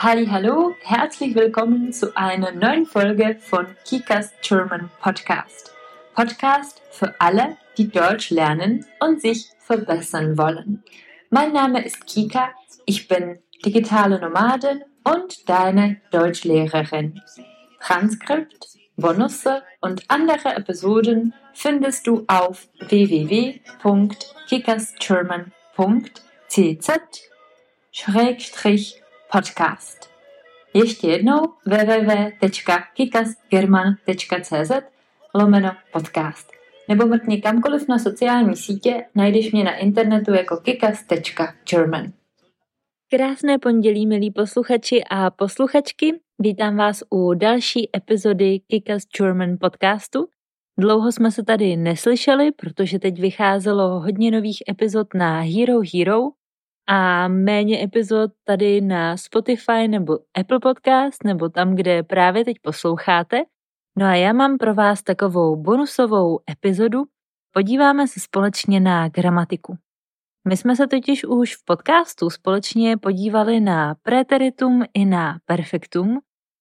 Hallo, herzlich willkommen zu einer neuen Folge von Kikas German Podcast. Podcast für alle, die Deutsch lernen und sich verbessern wollen. Mein Name ist Kika, ich bin digitale Nomadin und deine Deutschlehrerin. Transkript, Bonusse und andere Episoden findest du auf www.kikasgerman.cz/podcast. Ještě jednou www.kikasgerman.cz/podcast. Nebo mrkni kamkoliv na sociální sítě, najdeš mě na internetu jako kikas.german. Krásné pondělí, milí posluchači a posluchačky. Vítám vás u další epizody Kikas German podcastu. Dlouho jsme se tady neslyšeli, protože teď vycházelo hodně nových epizod na Hero a méně epizod tady na Spotify nebo Apple Podcast nebo tam, kde právě teď posloucháte. No a já mám pro vás takovou bonusovou epizodu. Podíváme se společně na gramatiku. My jsme se totiž už v podcastu společně podívali na preteritum i na perfektum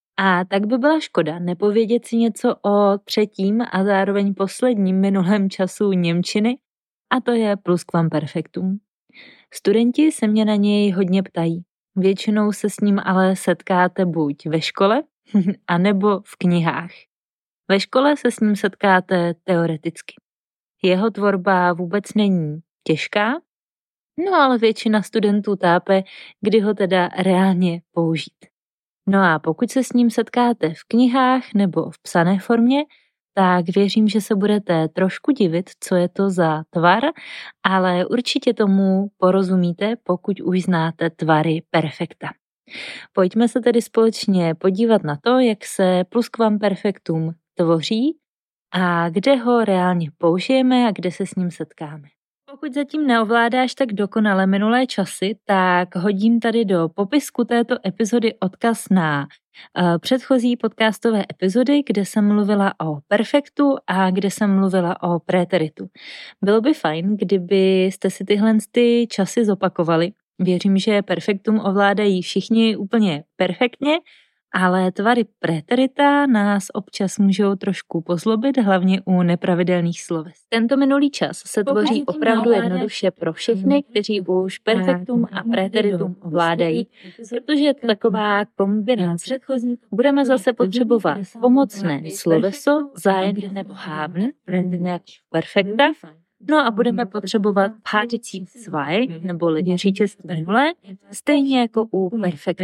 a tak by byla škoda nepovědět si něco o třetím a zároveň posledním minulém času němčiny a to je pluskvamperfektum. Studenti se mě na něj hodně ptají. Většinou se s ním ale setkáte buď ve škole, anebo v knihách. Ve škole se s ním setkáte teoreticky. Jeho tvorba vůbec není těžká, no ale většina studentů tápe, kdy ho teda reálně použít. No a pokud se s ním setkáte v knihách nebo v psané formě, tak věřím, že se budete trošku divit, co je to za tvar, ale určitě tomu porozumíte, pokud už znáte tvary perfekta. Pojďme se tedy společně podívat na to, jak se pluskvamperfektum tvoří a kde ho reálně použijeme a kde se s ním setkáme. Pokud zatím neovládáš tak dokonale minulé časy, tak hodím tady do popisku této epizody odkaz na předchozí podcastové epizody, kde jsem mluvila o perfektu a kde jsem mluvila o preteritu. Bylo by fajn, kdybyste si tyhle časy zopakovali. Věřím, že perfektum ovládají všichni úplně perfektně, ale tvary preterita nás občas můžou trošku pozlobit, hlavně u nepravidelných sloves. Tento minulý čas se tvoří opravdu jednoduše pro všechny, kteří už perfektum a preteritum ovládají, protože je to taková kombinace. Budeme zase potřebovat pomocné sloveso, sein nebo haben, perfekta, no a budeme potřebovat Partizip 2, neboli říčeství minulé, stejně jako u perfekta.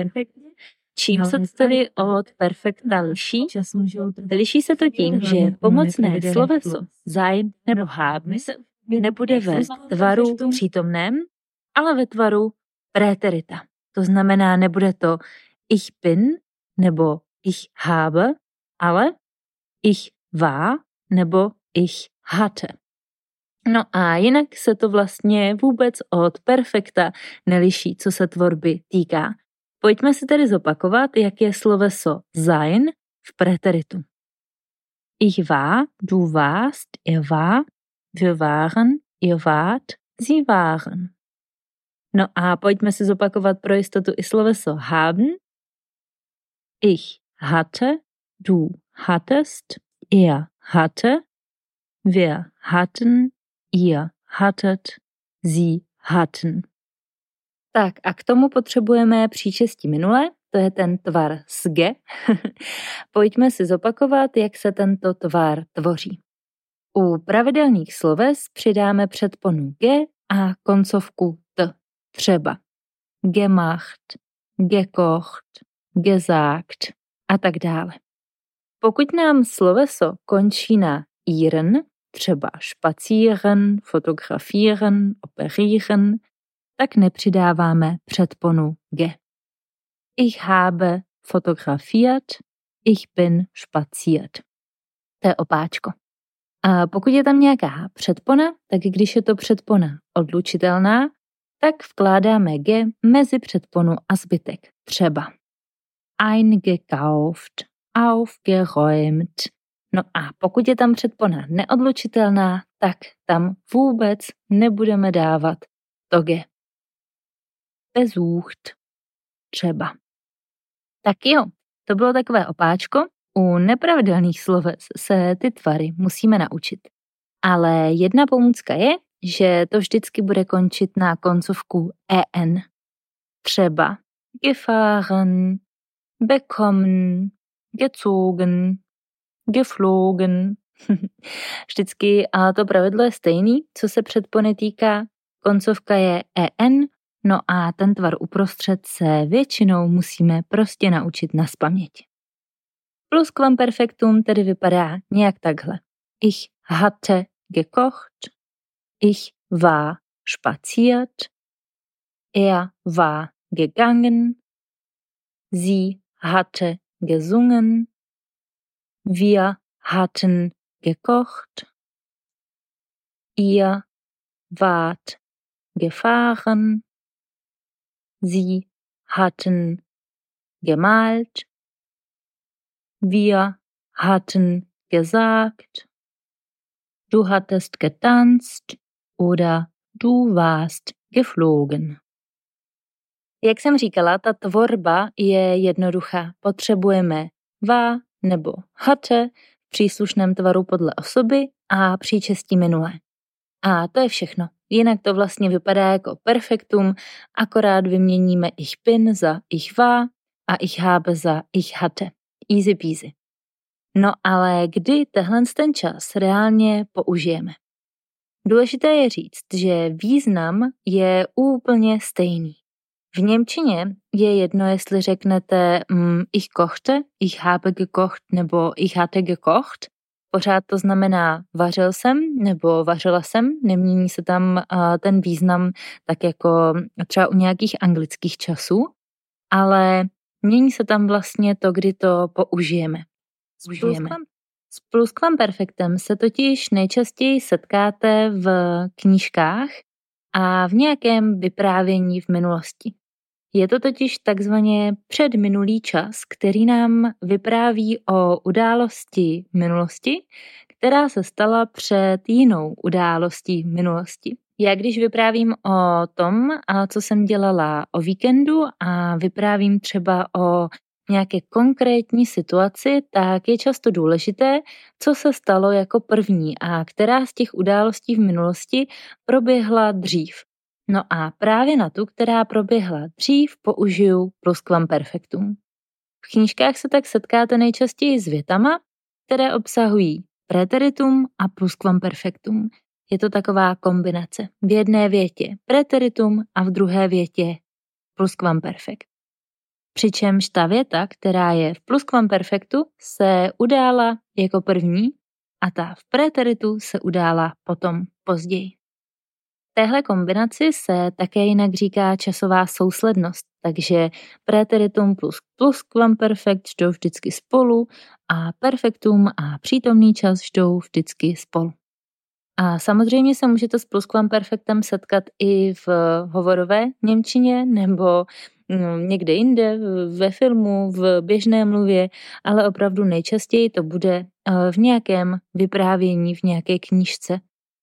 Čím se tedy od perfekta liší? Liší se to tím, že pomocné sloveso sein nebo haben nebude ve tvaru přítomném, ale ve tvaru preterita. To znamená, nebude to ich bin nebo ich habe, ale ich war nebo ich hatte. No a jinak se to vlastně vůbec od perfekta neliší, co se tvorby týká. Pojďme si tedy zopakovat, jak je sloveso sein v preteritu. Ich war, du warst, er war, wir waren, ihr wart, sie waren. No a pojďme si zopakovat pro jistotu i sloveso haben. Ich hatte, du hattest, er hatte, wir hatten, ihr hattet, sie hatten. Tak a k tomu potřebujeme příčestí minulé, to je ten tvar sge. Pojďme si zopakovat, jak se tento tvar tvoří. U pravidelných sloves přidáme předponu ge a koncovku t, třeba gemacht, gekocht, gesagt a tak dále. Pokud nám sloveso končí na iren, třeba spazieren, fotografieren, operieren, tak nepřidáváme předponu ge. Ich habe fotografiert, ich bin spaziert. To je opáčko. A pokud je tam nějaká předpona, tak když je to předpona odlučitelná, tak vkládáme ge mezi předponu a zbytek. Třeba eingekauft, aufgeräumt. No a pokud je tam předpona neodlučitelná, tak tam vůbec nebudeme dávat to ge. Besucht, třeba. Tak jo, to bylo takové opáčko. U nepravidelných sloves se ty tvary musíme naučit. Ale jedna pomůcka je, že to vždycky bude končit na koncovku en. Třeba gefahren, bekommen, gezogen, geflogen. Vždycky a to pravidlo je stejný, co se předpony týká. Koncovka je en, no a ten tvar uprostřed se většinou musíme prostě naučit nazpaměť. Plusquamperfektum tedy vypadá nějak takhle. Ich hatte gekocht, ich war spaziert, er war gegangen, sie hatte gesungen, wir hatten gekocht, ihr wart gefahren, sie hatten gemalt, wir hatten gesagt, du hattest getanzt oder du warst geflogen. Jak jsem říkala, ta tvorba je jednoduchá. Potřebujeme war nebo hatte v příslušném tvaru podle osoby a příčestí minulé. A to je všechno. Jinak to vlastně vypadá jako perfektum, akorát vyměníme ich bin za ich war a ich habe za ich hatte. Easy peasy. No ale kdy ten čas reálně použijeme? Důležité je říct, že význam je úplně stejný. V němčině je jedno, jestli řeknete ich kochte, ich habe gekocht nebo ich hatte gekocht. Pořád to znamená vařil jsem nebo vařila jsem, nemění se tam ten význam tak jako třeba u nějakých anglických časů, ale mění se tam vlastně to, kdy to použijeme. S plusquamperfektem se totiž nejčastěji setkáte v knížkách a v nějakém vyprávění v minulosti. Je to totiž takzvaně předminulý čas, který nám vypráví o události minulosti, která se stala před jinou událostí minulosti. Já když vyprávím o tom, co jsem dělala o víkendu a vyprávím třeba o nějaké konkrétní situaci, tak je často důležité, co se stalo jako první a která z těch událostí v minulosti proběhla dřív. No a právě na tu, která proběhla dřív, použiju plusquamperfektum. V knížkách se tak setkáte nejčastěji s větama, které obsahují preteritum a plusquamperfektum. Je to taková kombinace. V jedné větě preteritum a v druhé větě plusquamperfekt. Přičemž ta věta, která je v plusquamperfektu, se udála jako první a ta v preteritu se udála potom později. Téhle kombinaci se také jinak říká časová souslednost, takže preteritum plus plusquamperfekt jdou vždycky spolu a perfektum a přítomný čas jdou vždycky spolu. A samozřejmě se můžete s plusquamperfektem setkat i v hovorové němčině nebo někde jinde, ve filmu, v běžné mluvě, ale opravdu nejčastěji to bude v nějakém vyprávění, v nějaké knížce.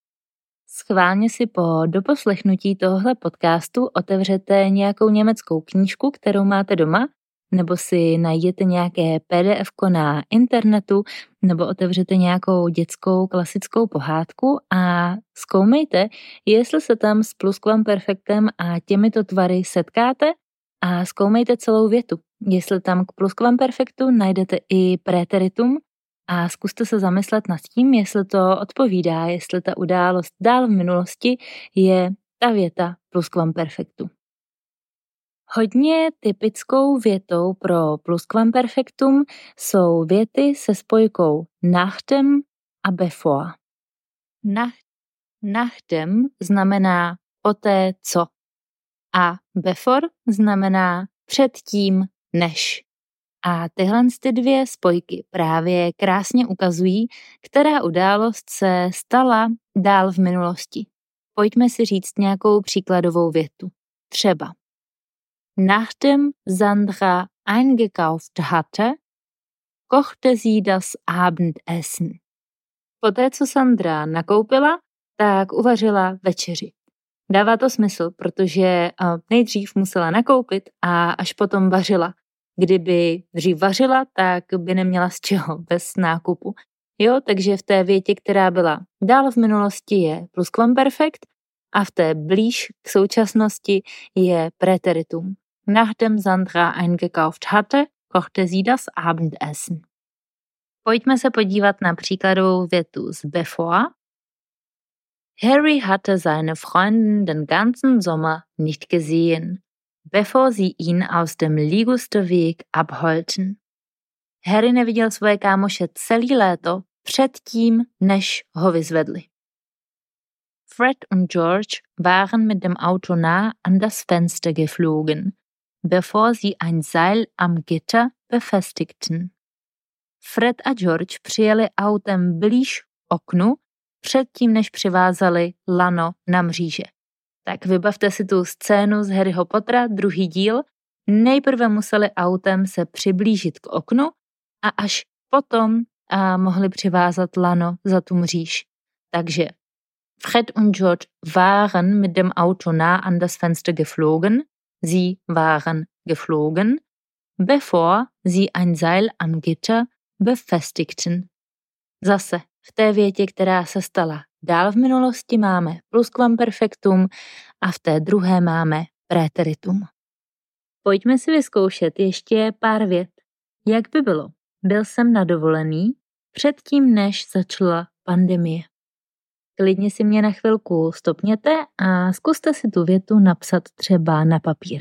Schválně si po doposlechnutí tohohle podcastu otevřete nějakou německou knížku, kterou máte doma, nebo si najděte nějaké PDF-ko na internetu, nebo otevřete nějakou dětskou klasickou pohádku a zkoumejte, jestli se tam s plusquamperfektem a těmito tvary setkáte a zkoumejte celou větu. Jestli tam k plusquamperfektu najdete i preteritum a zkuste se zamyslet nad tím, jestli to odpovídá, jestli ta událost dál v minulosti je ta věta plusquamperfektu. Hodně typickou větou pro plusquamperfektum jsou věty se spojkou nachdem a bevor. Nachdem znamená poté co a bevor znamená předtím než. A tyhle dvě spojky právě krásně ukazují, která událost se stala dál v minulosti. Pojďme si říct nějakou příkladovou větu. Třeba Nachdem Sandra eingekauft hatte, kochte sie das Abendessen. Poté, co Sandra nakoupila, tak uvařila večeři. Dává to smysl, protože nejdřív musela nakoupit a až potom vařila. kdyby dřív vařila, tak by neměla z čeho bez nákupu. Jo, takže v té větě, která byla dál v minulosti, je pluskvamperfekt a v té blíž k současnosti je Präteritum. Nachdem Sandra eingekauft hatte, kochte sie das Abendessen. Pojďme se podívat na příkladovou větu z bevor. Harry hatte seine Freundin den ganzen Sommer nicht gesehen, bevor sie ihn aus dem Ligusterweg abholten. Harry neviděl svoje kámoše celý léto předtím, než ho vyzvedli. Fred und George waren mit dem Auto nah an das Fenster geflogen, bevor sie ein Seil am Gitter befestigten. Fred a George přijeli autem blíž oknu, předtím, než přivázali lano na mříže. Tak vybavte si tu scénu z Harryho Pottera, druhý díl. Nejprve museli autem se přiblížit k oknu a až potom mohli přivázat lano za tu mříž. Takže Fred und George waren mit dem Auto nah an das Fenster geflogen. Sie waren geflogen, bevor sie ein Seil am Gitter befestigten. Zase v té větě, která se stala dál v minulosti, máme pluskvamperfektum a v té druhé máme Präteritum. Pojďme si vyzkoušet ještě pár vět. Jak by bylo? Byl jsem na dovolený předtím, než začala pandemie. Klidně si mě na chvilku stopněte a zkuste si tu větu napsat třeba na papír.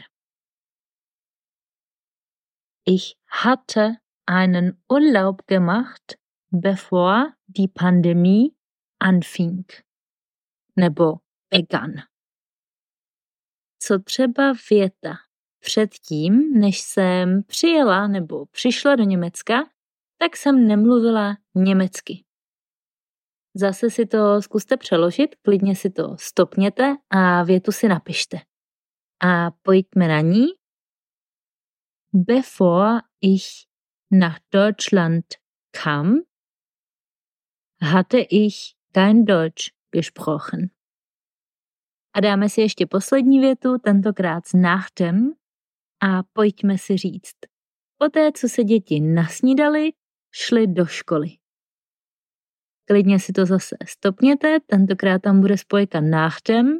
Ich hatte einen Urlaub gemacht, bevor die Pandemie anfing. Nebo begann. Co třeba věta předtím, než jsem přijela nebo přišla do Německa, tak jsem nemluvila německy. Zase si to zkuste přeložit, klidně si to stopněte a větu si napište. A pojďme na ní. Bevor ich nach Deutschland kam, hatte ich kein Deutsch gesprochen. A dáme si ještě poslední větu, tentokrát s nachdem, a pojďme si říct. Poté, co se děti nasnídali, šli do školy. Klidně si to zase stopněte, tentokrát tam bude spojka nachdem.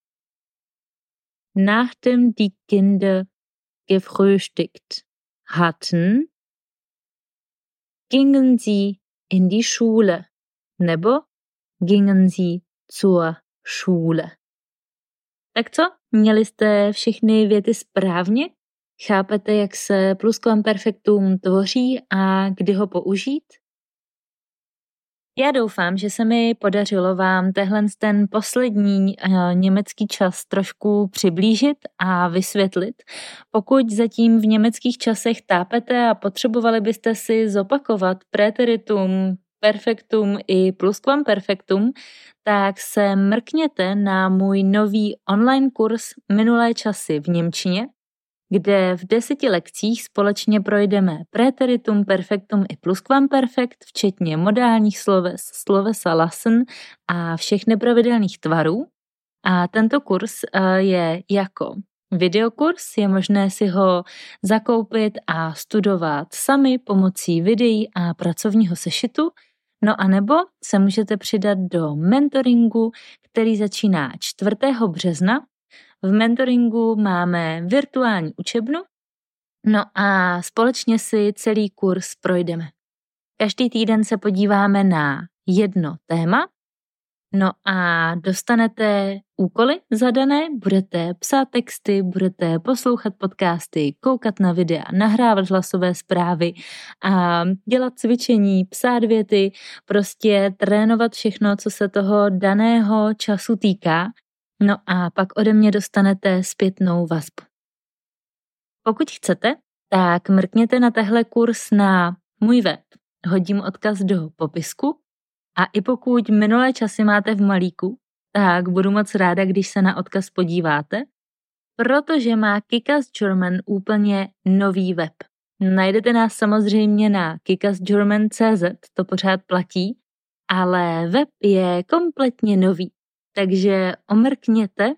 Nachdem die Kinder gefrühstückt hatten, gingen sie in die Schule, nebo gingen sie zur Schule. Tak co? Měli jste všechny věty správně? Chápete, jak se pluskvamperfektum tvoří a kdy ho použít? Já doufám, že se mi podařilo vám ten poslední německý čas trošku přiblížit a vysvětlit. Pokud zatím v německých časech tápete a potřebovali byste si zopakovat Präteritum, perfektum i pluskvamperfektum, tak se mrkněte na můj nový online kurz Minulé časy v němčině, kde v 10 lekcích společně projdeme Präteritum, perfektum i pluskvamperfekt, včetně modálních sloves, slovesa lassen a všech nepravidelných tvarů. A tento kurz je jako videokurs, je možné si ho zakoupit a studovat sami pomocí videí a pracovního sešitu, no a nebo se můžete přidat do mentoringu, který začíná 4. března. V mentoringu máme virtuální učebnu, no a společně si celý kurz projdeme. Každý týden se podíváme na jedno téma, no a dostanete úkoly zadané, budete psát texty, budete poslouchat podcasty, koukat na videa, nahrávat hlasové zprávy a dělat cvičení, psát věty, prostě trénovat všechno, co se toho daného času týká. No a pak ode mě dostanete zpětnou vazbu. Pokud chcete, tak mrkněte na tehle kurz na můj web. Hodím odkaz do popisku a i pokud minulé časy máte v malíku, tak budu moc ráda, když se na odkaz podíváte, protože má Kick-Ass German úplně nový web. Najdete nás samozřejmě na kickassgerman.cz, to pořád platí, ale web je kompletně nový. Takže omrkněte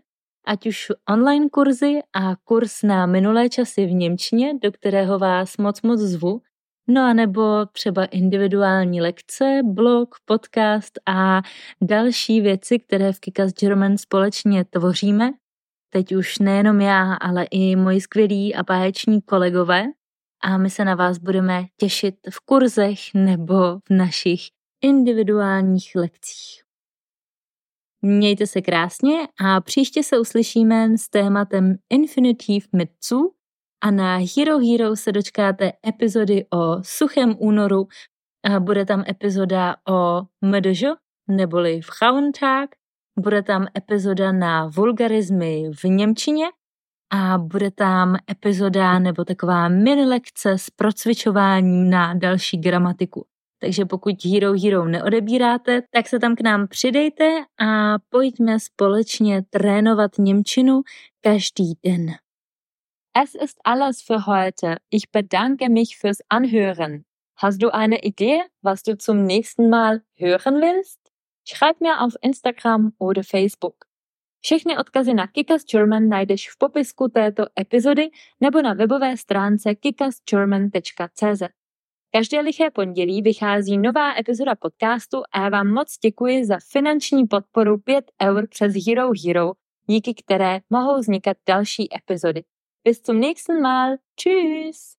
ať už online kurzy a kurz na minulé časy v němčině, do kterého vás moc zvu, no a nebo třeba individuální lekce, blog, podcast a další věci, které v Kick Ass German společně tvoříme. Teď už nejenom já, ale i moji skvělí a báječní kolegové. A my se na vás budeme těšit v kurzech nebo v našich individuálních lekcích. Mějte se krásně a příště se uslyšíme s tématem infinitiv mit zu a na Hero Hero se dočkáte epizody o suchém únoru a bude tam epizoda o MDŽ neboli Frauentag, bude tam epizoda na vulgarizmy v němčině a bude tam epizoda nebo taková mini lekce s procvičováním na další gramatiku. Takže pokud Hero Hero neodebíráte, tak se tam k nám přidejte a pojďme společně trénovat němčinu každý den. Es ist alles für heute. Ich bedanke mich fürs Anhören. Hast du eine Idee, was du zum nächsten Mal hören willst? Schreib mir auf Instagram oder Facebook. Všechny odkazy na Kick Ass German najdeš v popisku této epizody nebo na webové stránce kickassgerman.cz. Každé liché pondělí vychází nová epizoda podcastu a já vám moc děkuji za finanční podporu 5 € přes Hero Hero, díky které mohou vznikat další epizody. Bis zum nächsten Mal. Tschüss!